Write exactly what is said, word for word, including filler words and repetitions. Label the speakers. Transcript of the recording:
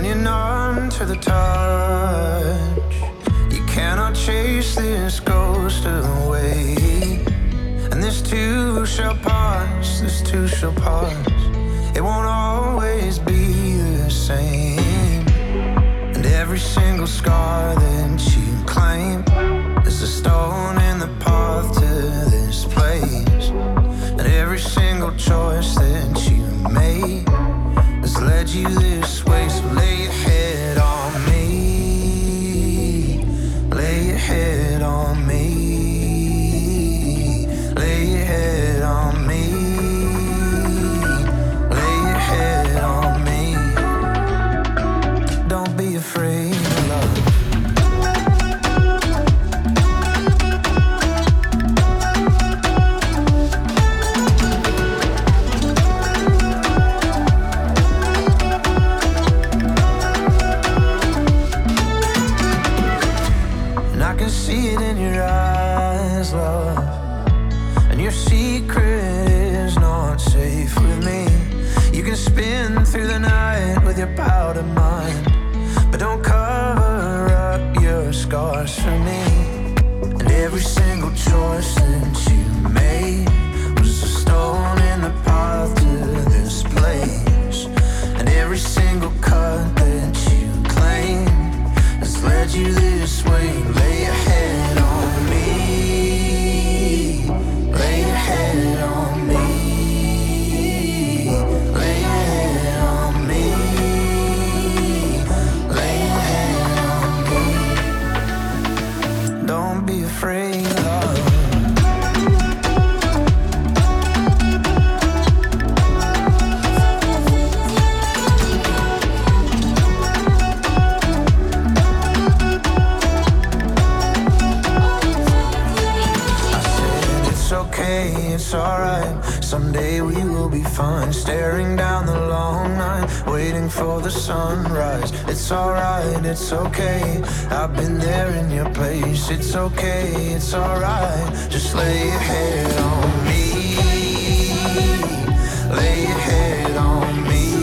Speaker 1: when you're numb to the touch. You cannot chase this ghost away. And this too shall pass, this too shall pass. It won't always be the same. And every single scar that you claim is a stone in the path to this place. And every single choice that you made has led you this way. So lay your head on me, lay your head on me, lay your head on me, lay your head on me. Don't be afraid of love. See it in your eyes, love. And your secret is not safe with me. You can spin through the night with your powder mind, but don't cover up your scars for me. And every single choice that you made was a stone in the path to this place. And every single cut that you claim has led you this way. Lay your head on me, lay your head on me, lay your head on me, lay your head on me. Don't be afraid, love. It's alright, someday we will be fine. Staring down the long night, waiting for the sunrise. It's alright, it's okay, I've been there in your place. It's okay, it's alright, just lay your head on me, lay your head on me.